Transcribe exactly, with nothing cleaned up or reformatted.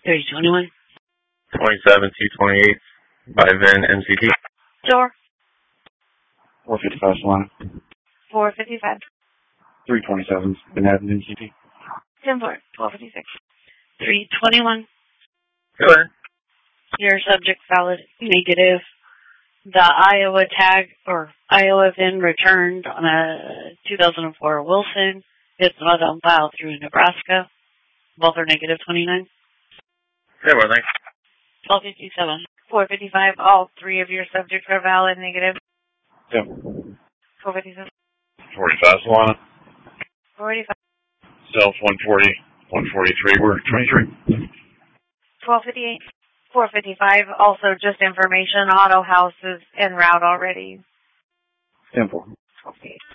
thirty twenty-one. twenty-seven T twenty-eight by Vin M C T. Door. four fifty-five Solana. four fifty-five. three twenty-seven Manhattan M C T. ten four. twelve fifty-six. three twenty-one. Go ahead. Your subject valid negative. The Iowa tag or Iowa V I N returned on a two thousand four Wilson. It's not on file through Nebraska. Both are negative twenty-nine. Okay, well, thanks. twelve fifty-seven. four fifty-five. All three of your subjects are valid negative. Yep. four fifty-seven. forty-five Solana. forty-five. Self one forty. one forty-three. We're twenty-three. twelve fifty-eight. four fifty-five. Also, just information. Auto House is en route already. ten four. twelve fifty-eight.